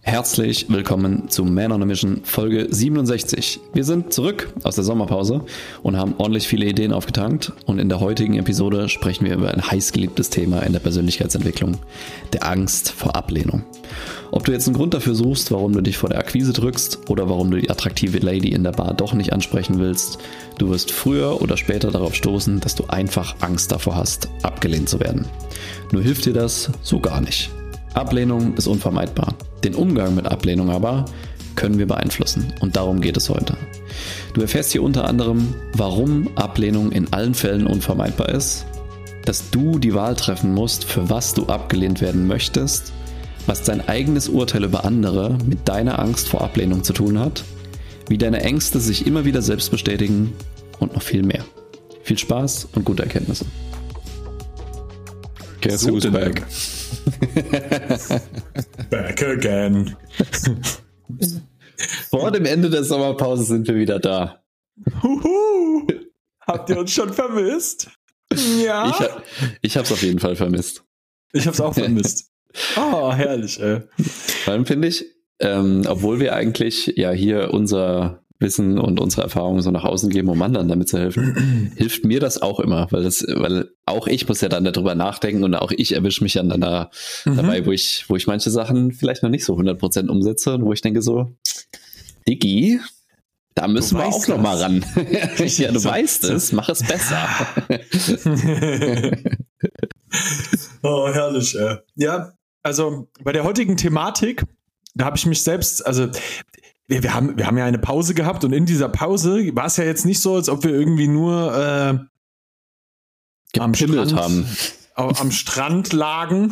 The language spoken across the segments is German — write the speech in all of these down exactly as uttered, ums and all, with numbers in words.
Herzlich willkommen zu Man on a Mission Folge siebenundsechzig. Wir sind zurück aus der Sommerpause und haben ordentlich viele Ideen aufgetankt und in der heutigen Episode sprechen wir über ein heißgeliebtes Thema in der Persönlichkeitsentwicklung, der Angst vor Ablehnung. Ob du jetzt einen Grund dafür suchst, warum du dich vor der Akquise drückst oder warum du die attraktive Lady in der Bar doch nicht ansprechen willst, du wirst früher oder später darauf stoßen, dass du einfach Angst davor hast, abgelehnt zu werden. Nur hilft dir das so gar nicht. Ablehnung ist unvermeidbar. Den Umgang mit Ablehnung aber können wir beeinflussen und darum geht es heute. Du erfährst hier unter anderem, warum Ablehnung in allen Fällen unvermeidbar ist, dass du die Wahl treffen musst, für was du abgelehnt werden möchtest, was dein eigenes Urteil über andere mit deiner Angst vor Ablehnung zu tun hat, wie deine Ängste sich immer wieder selbst bestätigen und noch viel mehr. Viel Spaß und gute Erkenntnisse. Guess so who's back? Back again. Vor dem Ende der Sommerpause sind wir wieder da. Huhu. Habt ihr uns schon vermisst? Ja. Ich, ich hab's auf jeden Fall vermisst. Ich hab's auch vermisst. Oh, herrlich, ey. Vor allem finde ich, ähm, obwohl wir eigentlich ja hier unser Wissen und unsere Erfahrungen so nach außen geben, um anderen damit zu helfen, hilft mir das auch immer, weil das, weil auch ich muss ja dann darüber nachdenken und auch ich erwische mich dann da mhm. dabei, wo ich, wo ich manche Sachen vielleicht noch nicht so hundert Prozent umsetze und wo ich denke so, Diggi, da müssen wir auch noch mal ran. Ja, du weißt es, mach es besser. Oh, herrlich, ey. Ja, also bei der heutigen Thematik, da habe ich mich selbst, also Wir, wir, haben, wir haben ja eine Pause gehabt und in dieser Pause war es ja jetzt nicht so, als ob wir irgendwie nur äh, am Strand, haben. am Strand lagen.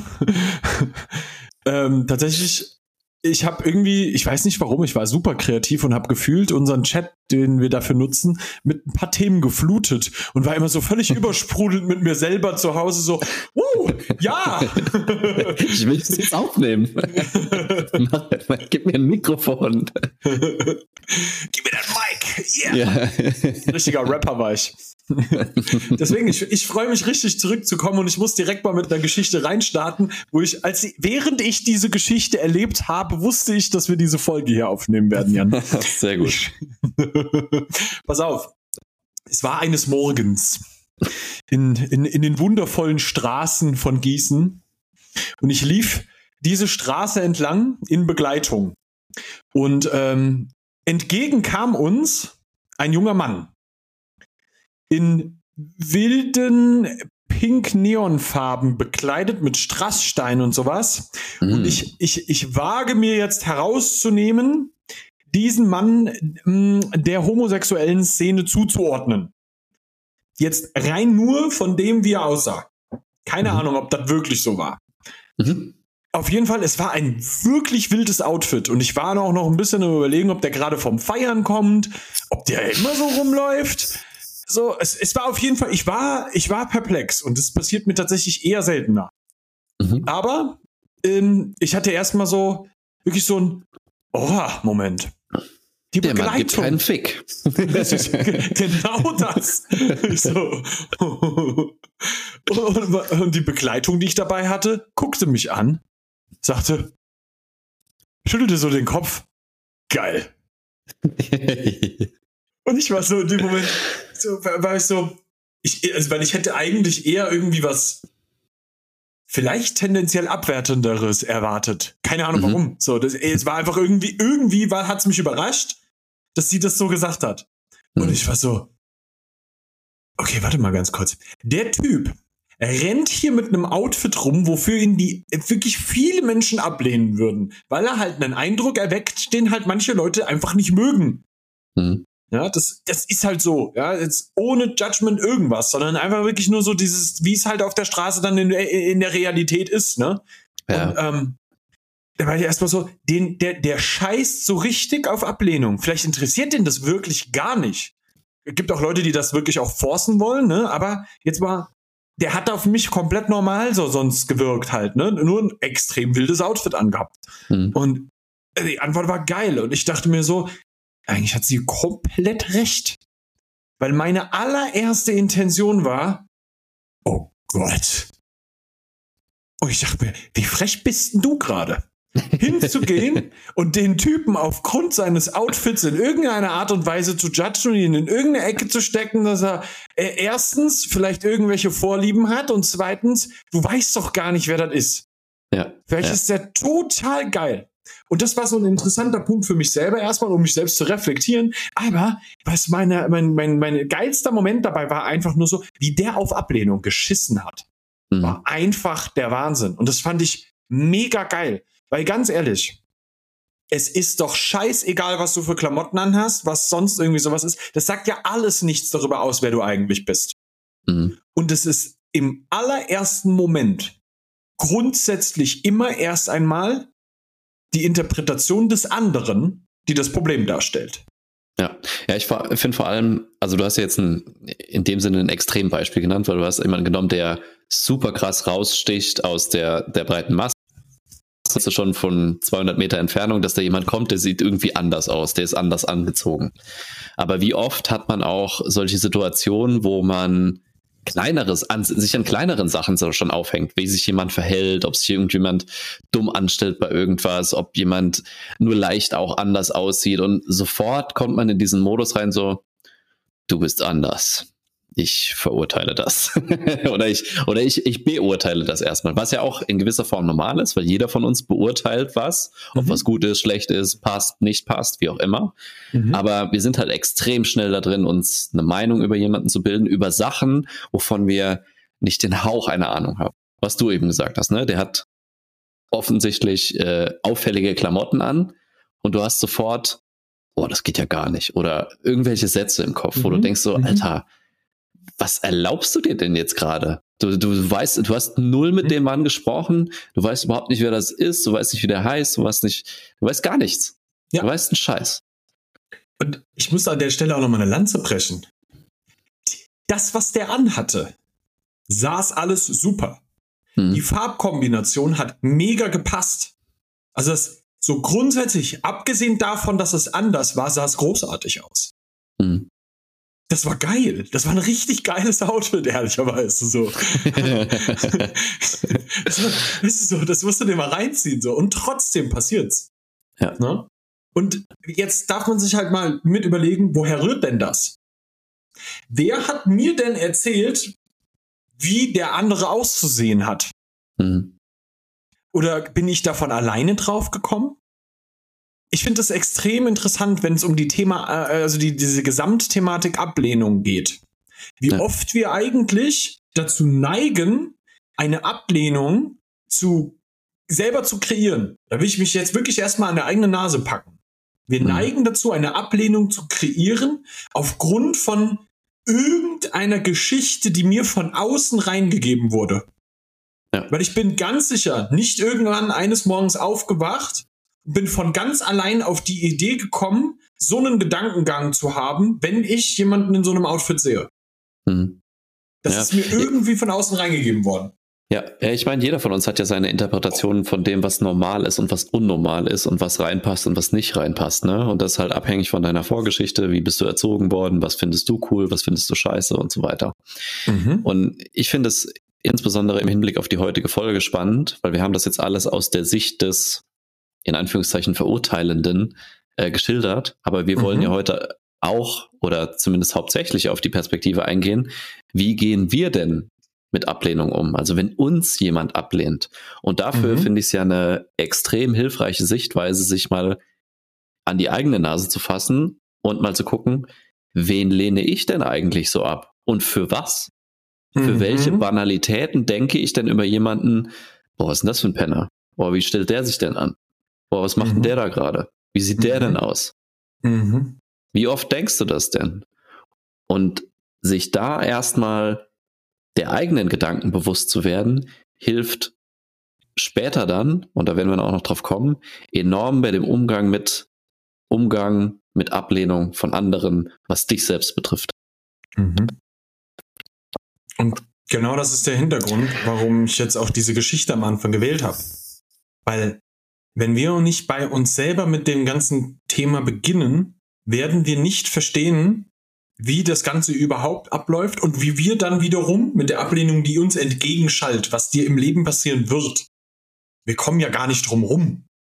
ähm, tatsächlich, ich habe irgendwie, ich weiß nicht warum, ich war super kreativ und habe gefühlt unseren Chat, den wir dafür nutzen, mit ein paar Themen geflutet und war immer so völlig übersprudelt mit mir selber zu Hause so, uh, ja! Ich will das jetzt aufnehmen. Mach, gib mir ein Mikrofon. Gib mir das Mic! Yeah! Ja. Richtiger Rapper war ich. Deswegen, ich, ich freue mich richtig zurückzukommen und ich muss direkt mal mit einer Geschichte reinstarten, wo ich, als während ich diese Geschichte erlebt habe, wusste ich, dass wir diese Folge hier aufnehmen werden, Jan. Sehr gut. Pass auf. Es war eines Morgens in, in, in den wundervollen Straßen von Gießen und ich lief diese Straße entlang in Begleitung und ähm, entgegen kam uns ein junger Mann in wilden Pink-Neonfarben bekleidet mit Strassstein und sowas. Mm. Und ich, ich, ich wage mir jetzt herauszunehmen, diesen Mann mh, der homosexuellen Szene zuzuordnen. Jetzt rein nur von dem, wie er aussah. Keine mhm. Ahnung, ob das wirklich so war. Mhm. Auf jeden Fall, es war ein wirklich wildes Outfit und ich war auch noch ein bisschen am Überlegen, ob der gerade vom Feiern kommt, ob der immer so rumläuft. So, es, es war auf jeden Fall, ich war, ich war perplex und das passiert mir tatsächlich eher seltener. Mhm. Aber ähm, ich hatte erstmal so, wirklich so ein Oh-Moment. Die Der Begleitung. Mann gibt keinen Fick. Das ist genau das. So. Und die Begleitung, die ich dabei hatte, guckte mich an, sagte, schüttelte so den Kopf. Geil. Und ich war so in dem Moment, so, war ich so, ich, also, weil ich hätte eigentlich eher irgendwie was vielleicht tendenziell Abwertenderes erwartet. Keine Ahnung, mhm. warum. So, das, es war einfach irgendwie, irgendwie war, hat's mich überrascht, dass sie das so gesagt hat. Mhm. Und ich war so, okay, warte mal ganz kurz. Der Typ rennt hier mit einem Outfit rum, wofür ihn die wirklich viele Menschen ablehnen würden, weil er halt einen Eindruck erweckt, den halt manche Leute einfach nicht mögen. Mhm. Ja, das, das ist halt so, ja, jetzt ohne Judgment irgendwas, sondern einfach wirklich nur so dieses, wie es halt auf der Straße dann in, in der Realität ist, ne? Ja. Und, ähm, da war ich erstmal so, den, der, der scheißt so richtig auf Ablehnung. Vielleicht interessiert den das wirklich gar nicht. Es gibt auch Leute, die das wirklich auch forcen wollen, ne? Aber jetzt mal, der hat auf mich komplett normal so sonst gewirkt halt, ne? Nur ein extrem wildes Outfit angehabt. Mhm. Und die Antwort war geil. Und ich dachte mir so, eigentlich hat sie komplett recht. Weil meine allererste Intention war, oh Gott. Und ich dachte mir, wie frech bist denn du gerade? hinzugehen und den Typen aufgrund seines Outfits in irgendeiner Art und Weise zu judgen und ihn in irgendeine Ecke zu stecken, dass er äh, erstens vielleicht irgendwelche Vorlieben hat und zweitens, du weißt doch gar nicht, wer das ist. Ja. Vielleicht ja. ist der total geil. Und das war so ein interessanter Punkt für mich selber erstmal, um mich selbst zu reflektieren. Aber was meine, mein, mein, mein geilster Moment dabei war einfach nur so, wie der auf Ablehnung geschissen hat. Mhm. War einfach der Wahnsinn. Und das fand ich mega geil. Weil ganz ehrlich, es ist doch scheißegal, was du für Klamotten anhast, was sonst irgendwie sowas ist. Das sagt ja alles nichts darüber aus, wer du eigentlich bist. Mhm. Und es ist im allerersten Moment grundsätzlich immer erst einmal die Interpretation des anderen, die das Problem darstellt. Ja, ja, ich finde vor allem, also du hast ja jetzt ein, in dem Sinne ein Extrembeispiel genannt, weil du hast jemanden genommen, der super krass raussticht aus der, der breiten Masse. Das ist schon von zweihundert Meter Entfernung, dass da jemand kommt, der sieht irgendwie anders aus, der ist anders angezogen. Aber wie oft hat man auch solche Situationen, wo man Kleineres, an, sich an kleineren Sachen so schon aufhängt, wie sich jemand verhält, ob sich irgendjemand dumm anstellt bei irgendwas, ob jemand nur leicht auch anders aussieht und sofort kommt man in diesen Modus rein so, du bist anders. Ich verurteile das. oder ich, oder ich, ich beurteile das erstmal, was ja auch in gewisser Form normal ist, weil jeder von uns beurteilt was, ob mhm. was gut ist, schlecht ist, passt, nicht passt, wie auch immer. Mhm. Aber wir sind halt extrem schnell da drin, uns eine Meinung über jemanden zu bilden, über Sachen, wovon wir nicht den Hauch einer Ahnung haben. Was du eben gesagt hast, ne? Der hat offensichtlich äh, auffällige Klamotten an und du hast sofort, oh, das geht ja gar nicht. Oder irgendwelche Sätze im Kopf, mhm. wo du denkst so, mhm. Alter, was erlaubst du dir denn jetzt gerade? Du, du weißt, du hast null mit mhm. dem Mann gesprochen, du weißt überhaupt nicht, wer das ist, du weißt nicht, wie der heißt, du weißt nicht, du weißt gar nichts. Ja. Du weißt einen Scheiß. Und ich muss an der Stelle auch noch mal eine Lanze brechen. Das, was der anhatte, saß alles super. Mhm. Die Farbkombination hat mega gepasst. Also das, so grundsätzlich, abgesehen davon, dass es anders war, sah es großartig aus. Mhm. Das war geil. Das war ein richtig geiles Outfit, ehrlicherweise. So. das, war, das ist so, das musst du dir mal reinziehen. So. Und trotzdem passiert's. Ja. Ne? Und jetzt darf man sich halt mal mit überlegen, woher rührt denn das? Wer hat mir denn erzählt, wie der andere auszusehen hat? Mhm. Oder bin ich davon alleine drauf gekommen? Ich finde das extrem interessant, wenn es um die Thema, also die, diese Gesamtthematik Ablehnung geht. Wie ja. oft wir eigentlich dazu neigen, eine Ablehnung zu selber zu kreieren. Da will ich mich jetzt wirklich erstmal an der eigenen Nase packen. Wir mhm. neigen dazu, eine Ablehnung zu kreieren, aufgrund von irgendeiner Geschichte, die mir von außen reingegeben wurde. Ja. Weil ich bin ganz sicher, nicht irgendwann eines Morgens aufgewacht, bin von ganz allein auf die Idee gekommen, so einen Gedankengang zu haben, wenn ich jemanden in so einem Outfit sehe. Mhm. Das ja. ist mir irgendwie von außen reingegeben worden. Ja, ja, ich meine, jeder von uns hat ja seine Interpretation von dem, was normal ist und was unnormal ist und was reinpasst und was nicht reinpasst, ne? Und das ist halt abhängig von deiner Vorgeschichte, wie bist du erzogen worden, was findest du cool, was findest du scheiße und so weiter. Mhm. Und ich finde es insbesondere im Hinblick auf die heutige Folge spannend, weil wir haben das jetzt alles aus der Sicht des, in Anführungszeichen, Verurteilenden äh, geschildert, aber wir mhm. wollen ja heute auch oder zumindest hauptsächlich auf die Perspektive eingehen, wie gehen wir denn mit Ablehnung um? Also wenn uns jemand ablehnt. Und dafür mhm. finde ich es ja eine extrem hilfreiche Sichtweise, sich mal an die eigene Nase zu fassen und mal zu gucken, wen lehne ich denn eigentlich so ab? Und für was? Mhm. Für welche Banalitäten denke ich denn über jemanden, boah, was ist denn das für ein Penner? Boah, wie stellt der sich denn an? Boah, was macht mhm. denn der da gerade? Wie sieht mhm. der denn aus? Mhm. Wie oft denkst du das denn? Und sich da erstmal der eigenen Gedanken bewusst zu werden, hilft später dann, und da werden wir auch noch drauf kommen, enorm bei dem Umgang mit Umgang mit Ablehnung von anderen, was dich selbst betrifft. Mhm. Und genau das ist der Hintergrund, warum ich jetzt auch diese Geschichte am Anfang gewählt habe. Weil wenn wir nicht bei uns selber mit dem ganzen Thema beginnen, werden wir nicht verstehen, wie das Ganze überhaupt abläuft und wie wir dann wiederum mit der Ablehnung, die uns entgegenschallt, was dir im Leben passieren wird. Wir kommen ja gar nicht drum rum.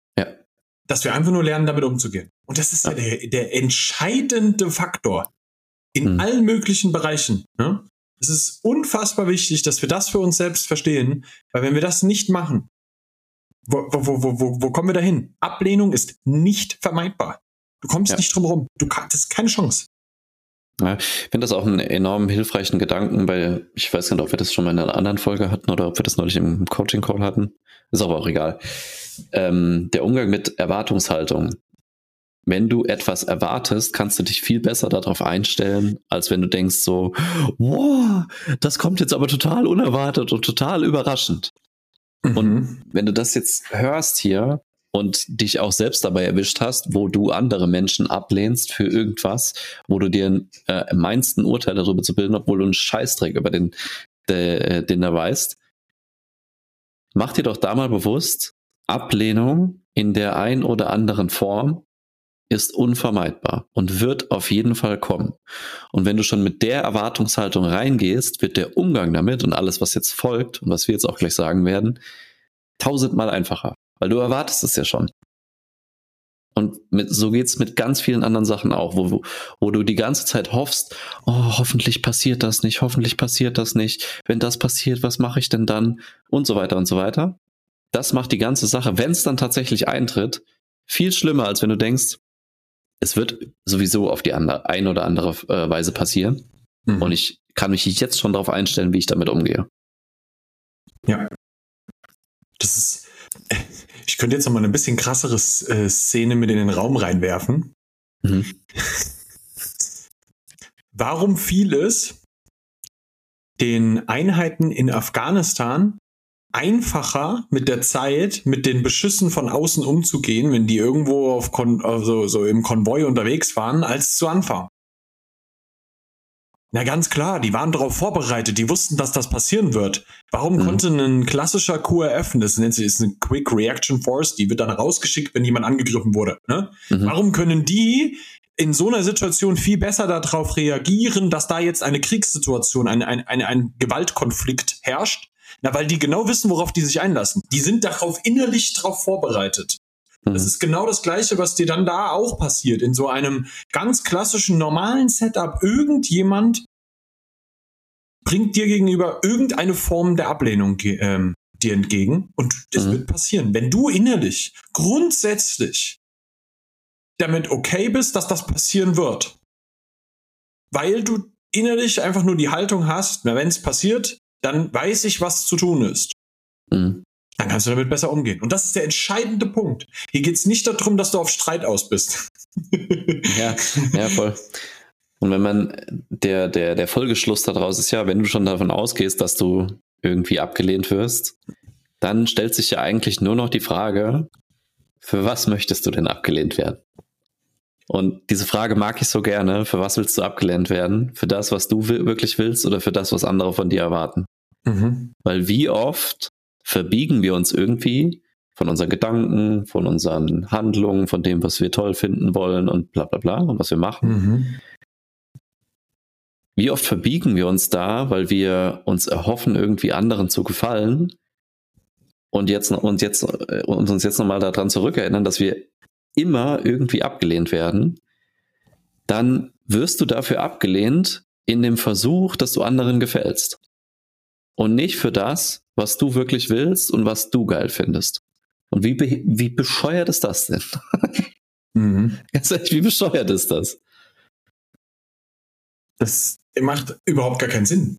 dass wir einfach nur lernen, damit umzugehen. Und das ist ja, ja der, der entscheidende Faktor in hm. allen möglichen Bereichen. Ne? Es ist unfassbar wichtig, dass wir das für uns selbst verstehen, weil wenn wir das nicht machen, wo, wo, wo, wo, wo kommen wir dahin? Ablehnung ist nicht vermeidbar. Du kommst ja. nicht drum herum. Du kannst, das ist keine Chance. Ja, ich finde das auch einen enorm hilfreichen Gedanken, weil ich weiß nicht, ob wir das schon mal in einer anderen Folge hatten oder ob wir das neulich im Coaching-Call hatten. Ist aber auch egal. Ähm, der Umgang mit Erwartungshaltung. Wenn du etwas erwartest, kannst du dich viel besser darauf einstellen, als wenn du denkst so, wow, das kommt jetzt aber total unerwartet und total überraschend. Mhm. Und wenn du das jetzt hörst hier und dich auch selbst dabei erwischt hast, wo du andere Menschen ablehnst für irgendwas, wo du dir äh, meinst, ein Urteil darüber zu bilden, obwohl du einen Scheißdreck über den, de, den da weißt, mach dir doch da mal bewusst, Ablehnung in der ein oder anderen Form ist unvermeidbar und wird auf jeden Fall kommen. Und wenn du schon mit der Erwartungshaltung reingehst, wird der Umgang damit und alles, was jetzt folgt und was wir jetzt auch gleich sagen werden, tausendmal einfacher, weil du erwartest es ja schon. Und mit, so geht's mit ganz vielen anderen Sachen auch, wo, wo du die ganze Zeit hoffst, oh, hoffentlich passiert das nicht, hoffentlich passiert das nicht, wenn das passiert, was mache ich denn dann? Und so weiter und so weiter. Das macht die ganze Sache, wenn es dann tatsächlich eintritt, viel schlimmer, als wenn du denkst, es wird sowieso auf die andere, ein oder andere äh, Weise passieren. Mhm. Und ich kann mich jetzt schon darauf einstellen, wie ich damit umgehe. Ja. Das ist, ich könnte jetzt noch mal eine bisschen krassere äh, Szene mit in den Raum reinwerfen. Mhm. Warum fiel es den Einheiten in Afghanistan einfacher mit der Zeit mit den Beschüssen von außen umzugehen, wenn die irgendwo auf Kon- also, so im Konvoi unterwegs waren, als zu Anfang? Na ganz klar, die waren darauf vorbereitet, die wussten, dass das passieren wird. Warum mhm. konnte ein klassischer Q R F, das nennt sich ist eine Quick Reaction Force, die wird dann rausgeschickt, wenn jemand angegriffen wurde. Ne? Mhm. Warum können die in so einer Situation viel besser darauf reagieren, dass da jetzt eine Kriegssituation, ein, ein, ein, ein Gewaltkonflikt herrscht? Na, weil die genau wissen, worauf die sich einlassen. Die sind darauf innerlich drauf vorbereitet. Mhm. Das ist genau das Gleiche, was dir dann da auch passiert. In so einem ganz klassischen, normalen Setup. Irgendjemand bringt dir gegenüber irgendeine Form der Ablehnung ähm, dir entgegen. Und das mhm. wird passieren. Wenn du innerlich grundsätzlich damit okay bist, dass das passieren wird, weil du innerlich einfach nur die Haltung hast, na, wenn es passiert, dann weiß ich, was zu tun ist. Mhm. Dann kannst du damit besser umgehen. Und das ist der entscheidende Punkt. Hier geht es nicht darum, dass du auf Streit aus bist. ja, ja, voll. Und wenn man, der, der, der Folgeschluss daraus ist ja, wenn du schon davon ausgehst, dass du irgendwie abgelehnt wirst, dann stellt sich ja eigentlich nur noch die Frage, für was möchtest du denn abgelehnt werden? Und diese Frage mag ich so gerne. Für was willst du abgelehnt werden? Für das, was du wirklich willst oder für das, was andere von dir erwarten? Mhm. Weil wie oft verbiegen wir uns irgendwie von unseren Gedanken, von unseren Handlungen, von dem, was wir toll finden wollen und bla bla bla und was wir machen. Mhm. Wie oft verbiegen wir uns da, weil wir uns erhoffen, irgendwie anderen zu gefallen und jetzt und jetzt und uns jetzt nochmal daran zurückerinnern, dass wir immer irgendwie abgelehnt werden, dann wirst du dafür abgelehnt in dem Versuch, dass du anderen gefällst. Und nicht für das, was du wirklich willst und was du geil findest. Und wie, be- wie bescheuert ist das denn? Mhm. Ganz ehrlich, wie bescheuert ist das? Das macht überhaupt gar keinen Sinn.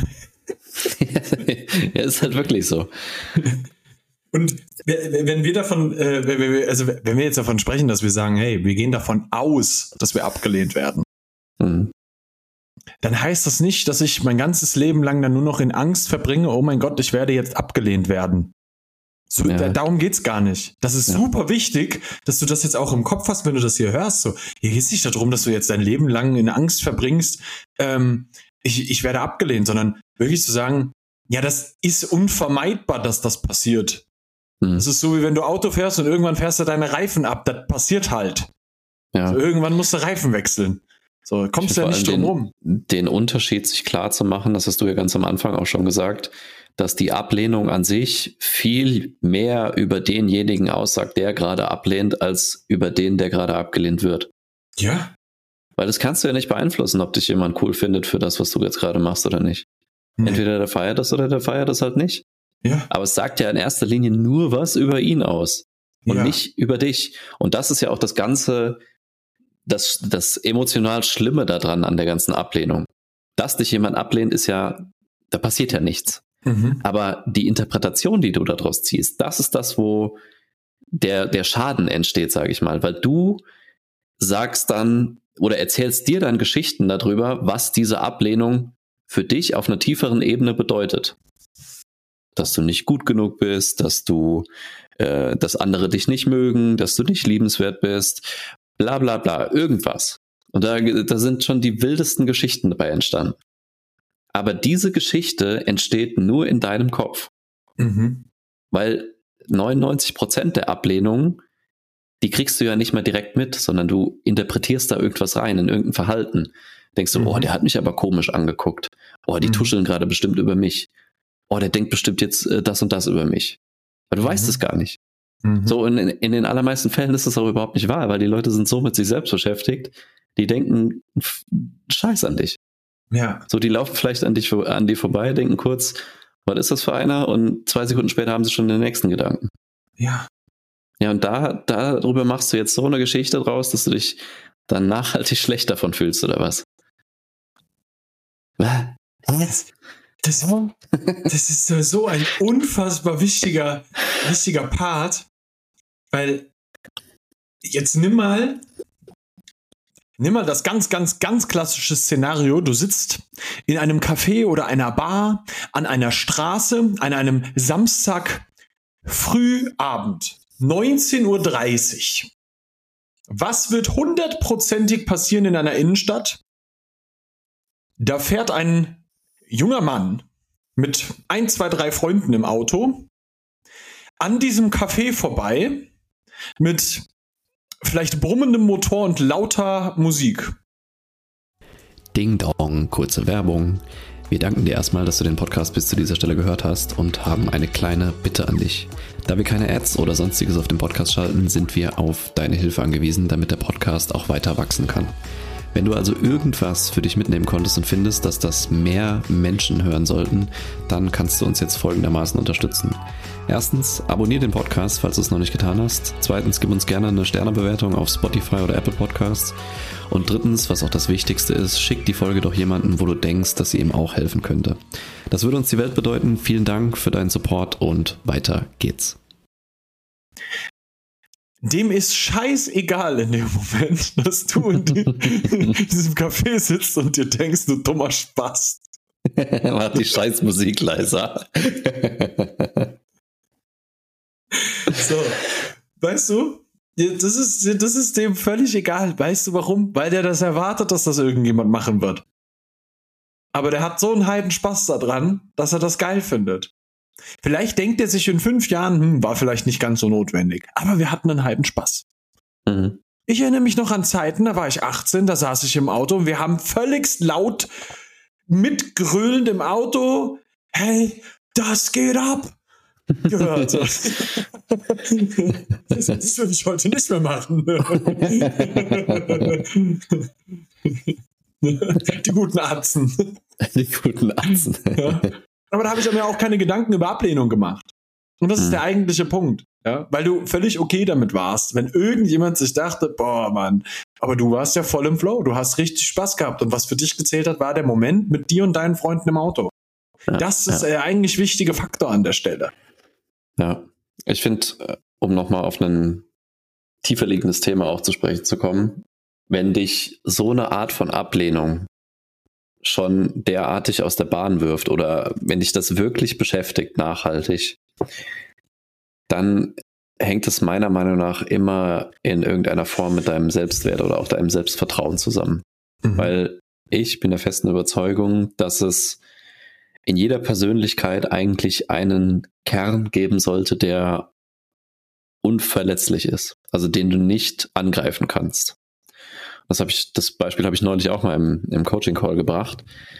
Ja, ist halt wirklich so. Und wenn wir davon, also wenn wir jetzt davon sprechen, dass wir sagen, hey, wir gehen davon aus, dass wir abgelehnt werden, mhm. dann heißt das nicht, dass ich mein ganzes Leben lang dann nur noch in Angst verbringe, oh mein Gott, ich werde jetzt abgelehnt werden. So, ja. da, darum geht's gar nicht. Das ist ja. super wichtig, dass du das jetzt auch im Kopf hast, wenn du das hier hörst. So, hier geht's nicht darum, dass du jetzt dein Leben lang in Angst verbringst, ähm, ich, ich werde abgelehnt, sondern wirklich zu sagen, ja, das ist unvermeidbar, dass das passiert. Mhm. Das ist so, wie wenn du Auto fährst und irgendwann fährst du deine Reifen ab. Das passiert halt. Ja. Also irgendwann musst du Reifen wechseln. So, kommst du ja nicht drum rum. Den Unterschied sich klar zu machen, das hast du ja ganz am Anfang auch schon gesagt, dass die Ablehnung an sich viel mehr über denjenigen aussagt, der gerade ablehnt, als über den, der gerade abgelehnt wird. Ja. Weil das kannst du ja nicht beeinflussen, ob dich jemand cool findet für das, was du jetzt gerade machst oder nicht. Nee. Entweder der feiert das oder der feiert das halt nicht. Ja. Aber es sagt ja in erster Linie nur was über ihn aus und Ja. nicht über dich. Und das ist ja auch das Ganze, das, das emotional Schlimme daran an der ganzen Ablehnung. Dass dich jemand ablehnt, ist ja, da passiert ja nichts. Mhm. Aber die Interpretation, die du daraus ziehst, das ist das, wo der, der Schaden entsteht, sage ich mal. Weil du sagst dann oder erzählst dir dann Geschichten darüber, was diese Ablehnung für dich auf einer tieferen Ebene bedeutet. Dass du nicht gut genug bist, dass du, äh, dass andere dich nicht mögen, dass du nicht liebenswert bist, bla bla bla, irgendwas. Und da, da sind schon die wildesten Geschichten dabei entstanden. Aber diese Geschichte entsteht nur in deinem Kopf. Mhm. Weil neunundneunzig Prozent der Ablehnungen, die kriegst du ja nicht mal direkt mit, sondern du interpretierst da irgendwas rein, in irgendein Verhalten. Denkst du, Mhm. oh, der hat mich aber komisch angeguckt. Oh, die Mhm. tuscheln gerade bestimmt über mich. Oh, der denkt bestimmt jetzt äh, das und das über mich. Aber du weißt Mhm. es gar nicht. Mhm. So, in, in den allermeisten Fällen ist das auch überhaupt nicht wahr, weil die Leute sind so mit sich selbst beschäftigt, die denken f- Scheiß an dich. Ja. So, die laufen vielleicht an dich an dir vorbei, denken kurz, was ist das für einer? Und zwei Sekunden später haben sie schon den nächsten Gedanken. Ja. Ja, und da, darüber machst du jetzt so eine Geschichte draus, dass du dich dann nachhaltig schlecht davon fühlst, oder was? Das, das, das ist so- so ein unfassbar wichtiger, wichtiger Part, weil jetzt nimm mal, nimm mal das ganz, ganz, ganz klassische Szenario. Du sitzt in einem Café oder einer Bar, an einer Straße, an einem Samstag Frühabend, neunzehn Uhr dreißig. Was wird hundertprozentig passieren in einer Innenstadt? Da fährt ein junger Mann mit ein, zwei, drei Freunden im Auto an diesem Café vorbei mit vielleicht brummendem Motor und lauter Musik. Ding Dong, kurze Werbung. Wir danken dir erstmal, dass du den Podcast bis zu dieser Stelle gehört hast und haben eine kleine Bitte an dich. Da wir keine Ads oder sonstiges auf dem Podcast schalten, sind wir auf deine Hilfe angewiesen, damit der Podcast auch weiter wachsen kann. Wenn du also irgendwas für dich mitnehmen konntest und findest, dass das mehr Menschen hören sollten, dann kannst du uns jetzt folgendermaßen unterstützen. Erstens, abonniere den Podcast, falls du es noch nicht getan hast. Zweitens, gib uns gerne eine Sternebewertung auf Spotify oder Apple Podcasts. Und drittens, was auch das Wichtigste ist, schick die Folge doch jemandem, wo du denkst, dass sie ihm auch helfen könnte. Das würde uns die Welt bedeuten. Vielen Dank für deinen Support und weiter geht's. Dem ist scheißegal in dem Moment, dass du in, die, in diesem Café sitzt und dir denkst, du dummer Spaß. Mach die Scheißmusik leiser. So, weißt du, das ist, das ist dem völlig egal. Weißt du warum? Weil der das erwartet, dass das irgendjemand machen wird. Aber der hat so einen Heidenspaß daran, dass er das geil findet. Vielleicht denkt er sich in fünf Jahren, hm, war vielleicht nicht ganz so notwendig. Aber wir hatten einen Heidenspaß. Mhm. Ich erinnere mich noch an Zeiten, da war ich achtzehn, da saß ich im Auto und wir haben völligst laut mitgröhlend im Auto, hey, das geht ab, gehört. Das, das würde ich heute nicht mehr machen. Die guten Atzen. Die guten Atzen. Ja. Aber da habe ich mir auch keine Gedanken über Ablehnung gemacht. Und das ist Hm. der eigentliche Punkt. Ja? Weil du völlig okay damit warst, wenn irgendjemand sich dachte, boah, Mann, aber du warst ja voll im Flow, du hast richtig Spaß gehabt. Und was für dich gezählt hat, war der Moment mit dir und deinen Freunden im Auto. Ja, Das ist ja. der eigentlich wichtige Faktor an der Stelle. Ja, ich finde, um nochmal auf ein tiefer liegendes Thema auch zu sprechen zu kommen, wenn dich so eine Art von Ablehnung schon derartig aus der Bahn wirft oder wenn dich das wirklich beschäftigt, nachhaltig, dann hängt es meiner Meinung nach immer in irgendeiner Form mit deinem Selbstwert oder auch deinem Selbstvertrauen zusammen. Mhm. Weil ich bin der festen Überzeugung, dass es in jeder Persönlichkeit eigentlich einen Kern geben sollte, der unverletzlich ist, also den du nicht angreifen kannst. Das habe ich, das Beispiel habe ich neulich auch mal im, im Coaching-Call gebracht.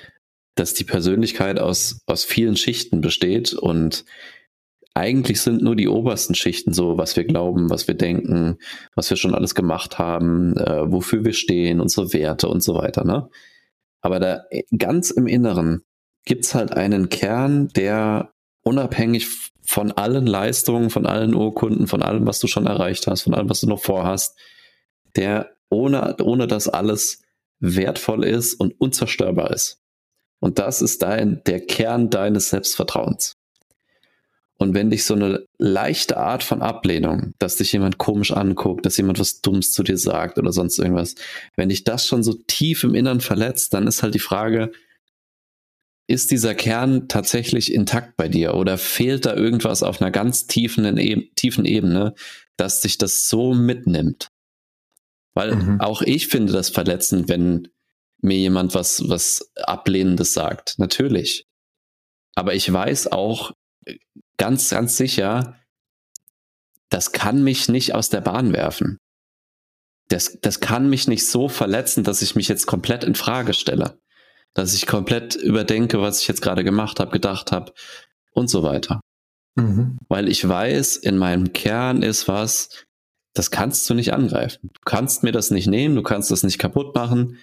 dass die Persönlichkeit aus, aus vielen Schichten besteht und eigentlich sind nur die obersten Schichten so, was wir glauben, was wir denken, was wir schon alles gemacht haben, äh, wofür wir stehen, unsere Werte und so weiter, ne? Aber da ganz im Inneren gibt's halt einen Kern, der unabhängig von allen Leistungen, von allen Urkunden, von allem, was du schon erreicht hast, von allem, was du noch vorhast, der ohne, ohne das alles wertvoll ist und unzerstörbar ist. Und das ist dein, der Kern deines Selbstvertrauens. Und wenn dich so eine leichte Art von Ablehnung, dass dich jemand komisch anguckt, dass jemand was Dummes zu dir sagt oder sonst irgendwas, wenn dich das schon so tief im Innern verletzt, dann ist halt die Frage, ist dieser Kern tatsächlich intakt bei dir oder fehlt da irgendwas auf einer ganz tiefen, tiefen Ebene, dass dich das so mitnimmt? Weil mhm. auch ich finde das verletzend, wenn mir jemand was, was Ablehnendes sagt. Natürlich. Aber ich weiß auch ganz, ganz sicher, das kann mich nicht aus der Bahn werfen. Das, das kann mich nicht so verletzen, dass ich mich jetzt komplett in Frage stelle. Dass ich komplett überdenke, was ich jetzt gerade gemacht habe, gedacht habe und so weiter. Mhm. Weil ich weiß, in meinem Kern ist was, das kannst du nicht angreifen. Du kannst mir das nicht nehmen, du kannst das nicht kaputt machen.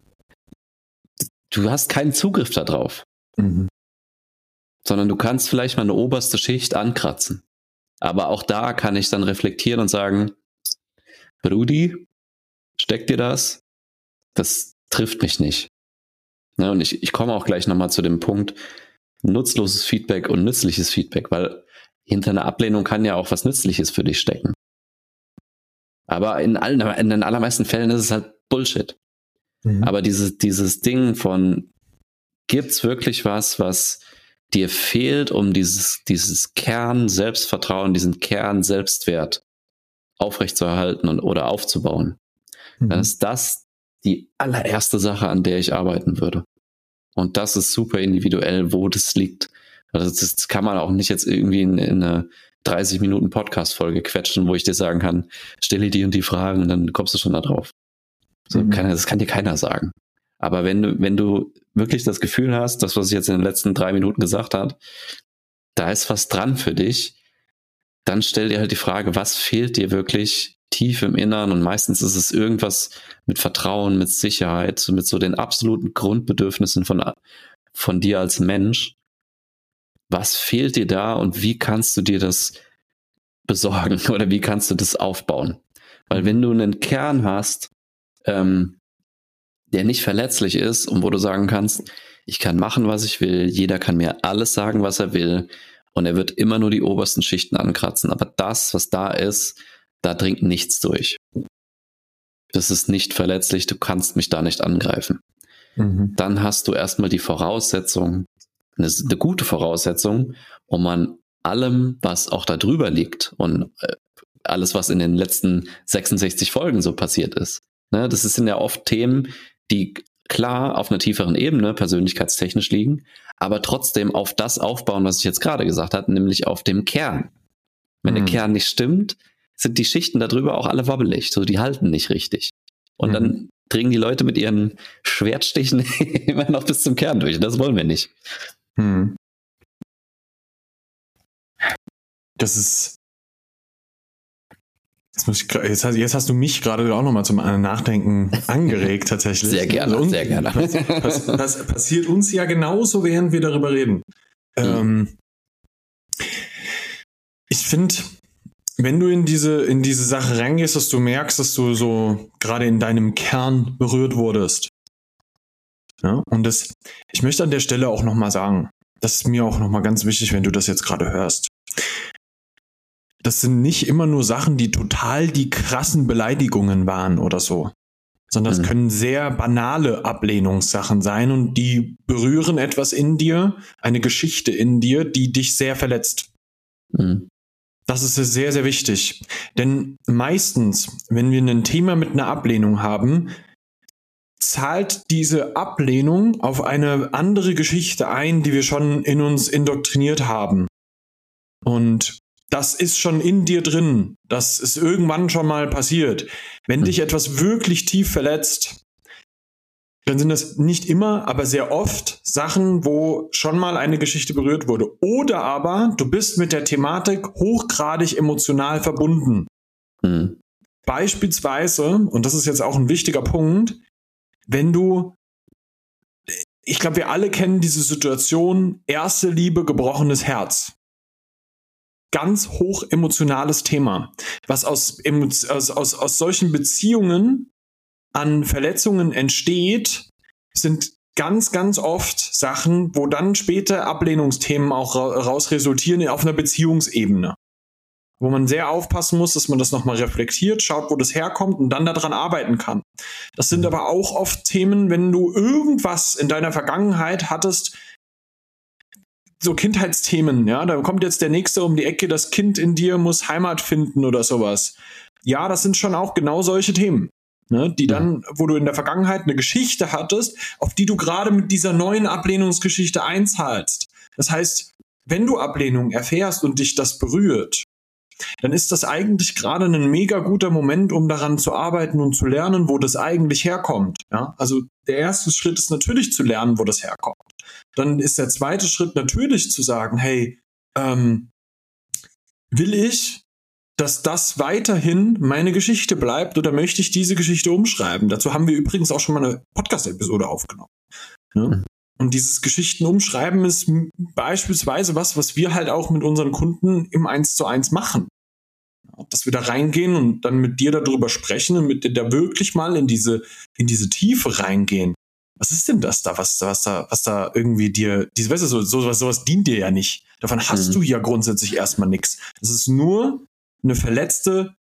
Du hast keinen Zugriff darauf. Mhm. Sondern du kannst vielleicht mal eine oberste Schicht ankratzen. Aber auch da kann ich dann reflektieren und sagen, Brudi, steckt dir das? Das trifft mich nicht. Ja, und ich, ich komme auch gleich nochmal zu dem Punkt, nutzloses Feedback und nützliches Feedback, weil hinter einer Ablehnung kann ja auch was Nützliches für dich stecken. Aber in allen, in den allermeisten Fällen ist es halt Bullshit. Mhm. Aber dieses, dieses Ding von, gibt's wirklich was, was dir fehlt, um dieses, dieses Kern Selbstvertrauen, diesen Kern Selbstwert aufrechtzuerhalten und, oder aufzubauen, mhm. dann ist das die allererste Sache, an der ich arbeiten würde. Und das ist super individuell, wo das liegt. Also das, das kann man auch nicht jetzt irgendwie in, in eine dreißig Minuten Podcast-Folge quetschen, wo ich dir sagen kann, stelle die und die Fragen und dann kommst du schon da drauf. So, mhm. kann, das kann dir keiner sagen. Aber wenn du, wenn du wirklich das Gefühl hast, das, was ich jetzt in den letzten drei Minuten gesagt habe, da ist was dran für dich, dann stell dir halt die Frage, was fehlt dir wirklich tief im Innern? Und meistens ist es irgendwas mit Vertrauen, mit Sicherheit, mit so den absoluten Grundbedürfnissen von, von dir als Mensch. Was fehlt dir da und wie kannst du dir das besorgen oder wie kannst du das aufbauen? Weil wenn du einen Kern hast, ähm, der nicht verletzlich ist und wo du sagen kannst, ich kann machen, was ich will, jeder kann mir alles sagen, was er will und er wird immer nur die obersten Schichten ankratzen, aber das, was da ist, da dringt nichts durch. Das ist nicht verletzlich, du kannst mich da nicht angreifen. Mhm. Dann hast du erstmal die Voraussetzung, eine, eine gute Voraussetzung, um an allem, was auch da drüber liegt und äh, alles, was in den letzten sechsundsechzig Folgen so passiert ist. Ne, das sind ja oft Themen, die klar auf einer tieferen Ebene persönlichkeitstechnisch liegen, aber trotzdem auf das aufbauen, was ich jetzt gerade gesagt habe, nämlich auf dem Kern. Wenn mhm. der Kern nicht stimmt, sind die Schichten darüber auch alle wobbelig, so die halten nicht richtig. Und mhm. dann dringen die Leute mit ihren Schwertstichen immer noch bis zum Kern durch. Das wollen wir nicht. Mhm. Das ist Jetzt, muss ich, jetzt, hast, jetzt hast du mich gerade auch nochmal zum Nachdenken angeregt, tatsächlich. Sehr gerne, also, sehr gerne. Pass, pass, pass, passiert uns ja genauso, während wir darüber reden. Mhm. Ähm, ich finde, wenn du in diese, in diese Sache reingehst, dass du merkst, dass du so gerade in deinem Kern berührt wurdest. Ja? Und das, ich möchte an der Stelle auch nochmal sagen, das ist mir auch nochmal ganz wichtig, wenn du das jetzt gerade hörst. Das sind nicht immer nur Sachen, die total die krassen Beleidigungen waren oder so, sondern es mhm. können sehr banale Ablehnungssachen sein und die berühren etwas in dir, eine Geschichte in dir, die dich sehr verletzt. Mhm. Das ist sehr, sehr wichtig. Denn meistens, wenn wir ein Thema mit einer Ablehnung haben, zahlt diese Ablehnung auf eine andere Geschichte ein, die wir schon in uns indoktriniert haben. Und das ist schon in dir drin. Das ist irgendwann schon mal passiert. Wenn dich etwas wirklich tief verletzt, dann sind das nicht immer, aber sehr oft Sachen, wo schon mal eine Geschichte berührt wurde. Oder aber du bist mit der Thematik hochgradig emotional verbunden. Mhm. Beispielsweise, und das ist jetzt auch ein wichtiger Punkt, wenn du, ich glaube, wir alle kennen diese Situation, erste Liebe, gebrochenes Herz. Ganz hoch emotionales Thema, was aus, aus, aus, aus solchen Beziehungen an Verletzungen entsteht, sind ganz, ganz oft Sachen, wo dann später Ablehnungsthemen auch raus resultieren auf einer Beziehungsebene. Wo man sehr aufpassen muss, dass man das nochmal reflektiert, schaut, wo das herkommt und dann daran arbeiten kann. Das sind aber auch oft Themen, wenn du irgendwas in deiner Vergangenheit hattest, so Kindheitsthemen, ja, da kommt jetzt der Nächste um die Ecke, das Kind in dir muss Heimat finden oder sowas. Ja, das sind schon auch genau solche Themen. Ne, die dann, wo du in der Vergangenheit eine Geschichte hattest, auf die du gerade mit dieser neuen Ablehnungsgeschichte einzahlst. Das heißt, wenn du Ablehnung erfährst und dich das berührt, dann ist das eigentlich gerade ein mega guter Moment, um daran zu arbeiten und zu lernen, wo das eigentlich herkommt. Ja? Also der erste Schritt ist natürlich zu lernen, wo das herkommt. Dann ist der zweite Schritt natürlich zu sagen, hey, ähm, will ich, dass das weiterhin meine Geschichte bleibt oder möchte ich diese Geschichte umschreiben? Dazu haben wir übrigens auch schon mal eine Podcast-Episode aufgenommen. Ne? Mhm. Und dieses Geschichten umschreiben ist beispielsweise was, was wir halt auch mit unseren Kunden im eins zu eins machen. Dass wir da reingehen und dann mit dir darüber sprechen und mit dir da wirklich mal in diese, in diese Tiefe reingehen. Was ist denn das da, was, was da, was da irgendwie dir, diese, weißt du, so, sowas, sowas dient dir ja nicht. Davon hast mhm. du ja grundsätzlich erstmal nichts. Das ist nur eine verletzte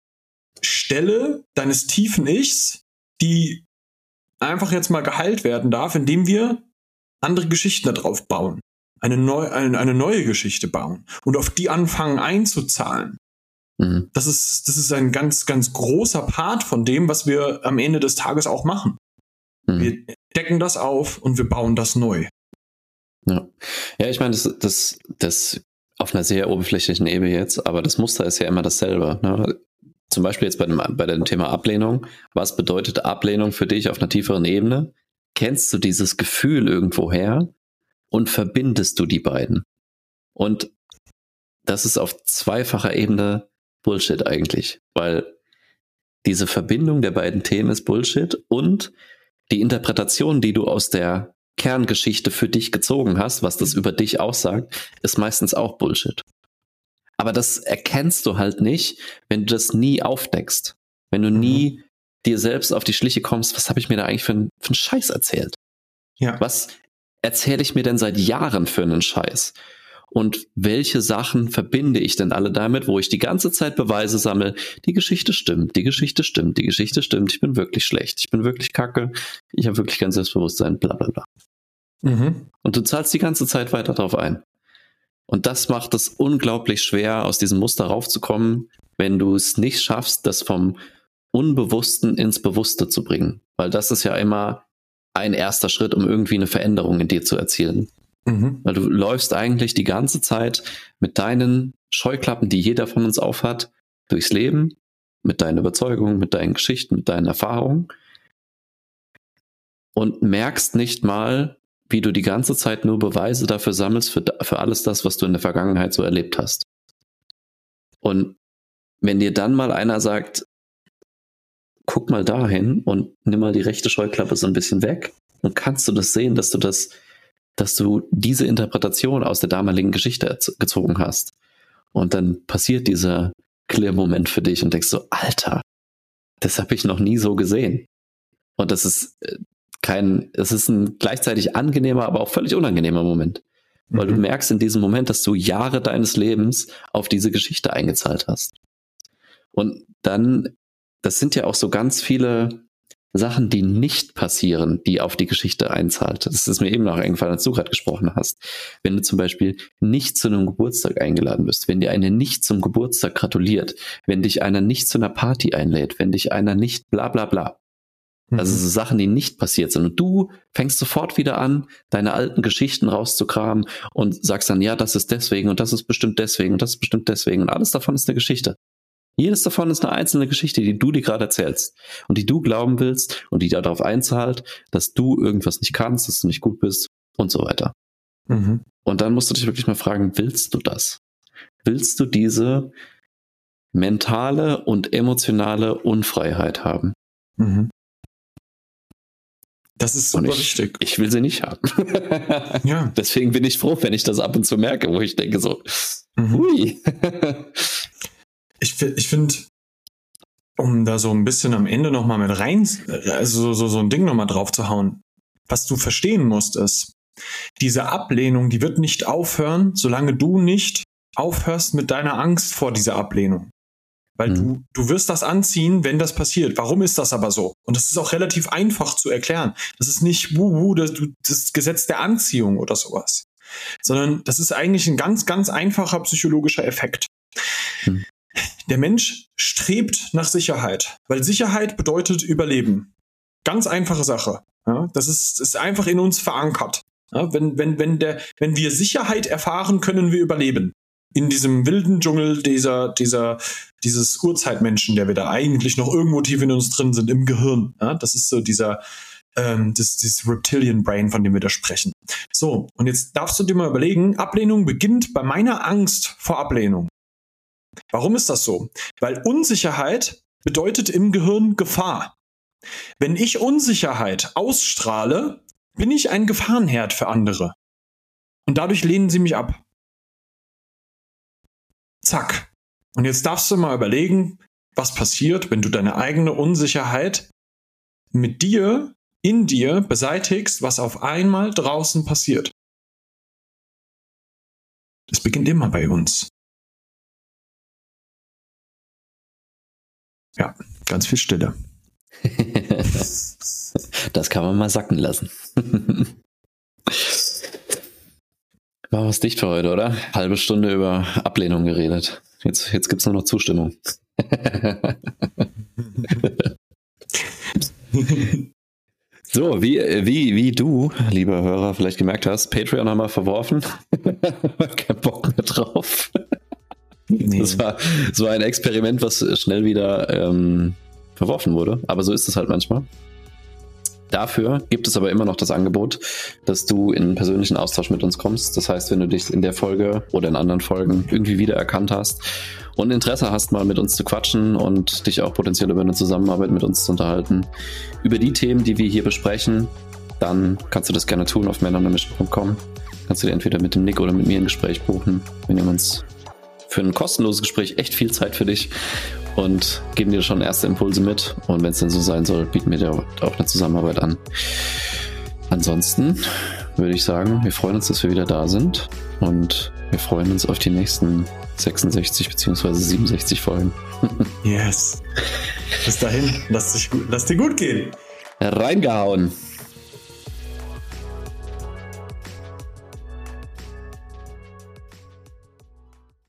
Stelle deines tiefen Ichs, die einfach jetzt mal geheilt werden darf, indem wir andere Geschichten da drauf bauen. Eine, neu, eine, eine neue Geschichte bauen und auf die anfangen einzuzahlen. Mhm. Das ist, das ist ein ganz, ganz großer Part von dem, was wir am Ende des Tages auch machen. Mhm. Wir decken das auf und wir bauen das neu. Ja, ja, ich meine, das, das, das auf einer sehr oberflächlichen Ebene jetzt, aber das Muster ist ja immer dasselbe. Ne? Zum Beispiel jetzt bei dem, bei dem Thema Ablehnung. Was bedeutet Ablehnung für dich auf einer tieferen Ebene? Kennst du dieses Gefühl irgendwoher und verbindest du die beiden? Und das ist auf zweifacher Ebene Bullshit eigentlich, weil diese Verbindung der beiden Themen ist Bullshit und die Interpretation, die du aus der Kerngeschichte für dich gezogen hast, was das über dich aussagt, ist meistens auch Bullshit. Aber das erkennst du halt nicht, wenn du das nie aufdeckst. Wenn du nie mhm. dir selbst auf die Schliche kommst, was habe ich mir da eigentlich für einen, für einen Scheiß erzählt? Ja. Was erzähle ich mir denn seit Jahren für einen Scheiß? Und welche Sachen verbinde ich denn alle damit, wo ich die ganze Zeit Beweise sammle, die Geschichte stimmt, die Geschichte stimmt, die Geschichte stimmt, ich bin wirklich schlecht, ich bin wirklich kacke, ich habe wirklich kein Selbstbewusstsein, bla bla bla. Mhm. Und du zahlst die ganze Zeit weiter drauf ein. Und das macht es unglaublich schwer, aus diesem Muster raufzukommen, wenn du es nicht schaffst, das vom Unbewussten ins Bewusste zu bringen. Weil das ist ja immer ein erster Schritt, um irgendwie eine Veränderung in dir zu erzielen. Mhm. Weil du läufst eigentlich die ganze Zeit mit deinen Scheuklappen, die jeder von uns aufhat, durchs Leben, mit deinen Überzeugungen, mit deinen Geschichten, mit deinen Erfahrungen und merkst nicht mal, wie du die ganze Zeit nur Beweise dafür sammelst, für, für alles das, was du in der Vergangenheit so erlebt hast. Und wenn dir dann mal einer sagt, guck mal dahin und nimm mal die rechte Scheuklappe so ein bisschen weg, dann kannst du das sehen, dass du das dass du diese Interpretation aus der damaligen Geschichte erz- gezogen hast. Und dann passiert dieser Clear-Moment für dich und denkst so, Alter, das habe ich noch nie so gesehen. Und das ist kein, es ist ein gleichzeitig angenehmer, aber auch völlig unangenehmer Moment. Weil mhm. du merkst in diesem Moment, dass du Jahre deines Lebens auf diese Geschichte eingezahlt hast. Und dann, das sind ja auch so ganz viele Sachen, die nicht passieren, die auf die Geschichte einzahlt. Das ist mir eben noch eingefallen, als du gerade gesprochen hast. Wenn du zum Beispiel nicht zu einem Geburtstag eingeladen bist, wenn dir einer nicht zum Geburtstag gratuliert, wenn dich einer nicht zu einer Party einlädt, wenn dich einer nicht bla bla bla. Mhm. Also so Sachen, die nicht passiert sind. Und du fängst sofort wieder an, deine alten Geschichten rauszukramen und sagst dann, ja, das ist deswegen und das ist bestimmt deswegen und das ist bestimmt deswegen und alles davon ist eine Geschichte. Jedes davon ist eine einzelne Geschichte, die du dir gerade erzählst und die du glauben willst und die darauf einzahlt, dass du irgendwas nicht kannst, dass du nicht gut bist und so weiter. Mhm. Und dann musst du dich wirklich mal fragen, willst du das? Willst du diese mentale und emotionale Unfreiheit haben? Mhm. Das ist super und ich, wichtig. Ich will sie nicht haben. Ja. Deswegen bin ich froh, wenn ich das ab und zu merke, wo ich denke so, Mhm. hui. Ich, ich finde, um da so ein bisschen am Ende nochmal mit rein, also so, so ein Ding nochmal drauf zu hauen, was du verstehen musst, ist, diese Ablehnung, die wird nicht aufhören, solange du nicht aufhörst mit deiner Angst vor dieser Ablehnung. Weil mhm. du, du wirst das anziehen, wenn das passiert. Warum ist das aber so? Und das ist auch relativ einfach zu erklären. Das ist nicht wuhu, das, das Gesetz der Anziehung oder sowas. Sondern das ist eigentlich ein ganz, ganz einfacher psychologischer Effekt. Mhm. Der Mensch strebt nach Sicherheit, weil Sicherheit bedeutet Überleben. Ganz einfache Sache. Ja, das ist, ist einfach in uns verankert. Ja, wenn, wenn, wenn, der, wenn wir Sicherheit erfahren, können wir überleben. In diesem wilden Dschungel dieser, dieser, dieses Urzeitmenschen, der wir da eigentlich noch irgendwo tief in uns drin sind, im Gehirn. Ja, das ist so dieser, ähm, das, dieses Reptilian Brain, von dem wir da sprechen. So, und jetzt darfst du dir mal überlegen, Ablehnung beginnt bei meiner Angst vor Ablehnung. Warum ist das so? Weil Unsicherheit bedeutet im Gehirn Gefahr. Wenn ich Unsicherheit ausstrahle, bin ich ein Gefahrenherd für andere. Und dadurch lehnen sie mich ab. Zack. Und jetzt darfst du mal überlegen, was passiert, wenn du deine eigene Unsicherheit mit dir, in dir beseitigst, was auf einmal draußen passiert. Das beginnt immer bei uns. Ja, ganz viel Stille. Das kann man mal sacken lassen. Machen wir es dicht für heute, oder? Halbe Stunde über Ablehnung geredet. Jetzt, jetzt gibt es nur noch Zustimmung. So, wie, wie, wie du, lieber Hörer, vielleicht gemerkt hast, Patreon haben wir verworfen. Kein Bock mehr drauf. Nee. Das war so ein Experiment, was schnell wieder ähm, verworfen wurde. Aber so ist es halt manchmal. Dafür gibt es aber immer noch das Angebot, dass du in einen persönlichen Austausch mit uns kommst. Das heißt, wenn du dich in der Folge oder in anderen Folgen irgendwie wiedererkannt hast und Interesse hast, mal mit uns zu quatschen und dich auch potenziell über eine Zusammenarbeit mit uns zu unterhalten, über die Themen, die wir hier besprechen, dann kannst du das gerne tun auf man on a mission punkt com. Kannst du dir entweder mit dem Nick oder mit mir ein Gespräch buchen. Wir nehmen uns für ein kostenloses Gespräch echt viel Zeit für dich und geben dir schon erste Impulse mit. Und wenn es denn so sein soll, bieten wir dir auch eine Zusammenarbeit an. Ansonsten würde ich sagen, wir freuen uns, dass wir wieder da sind und wir freuen uns auf die nächsten sechsundsechzig bzw. siebenundsechzig Folgen. Yes. Bis dahin, lass, dich gut, lass dir gut gehen. Reingehauen.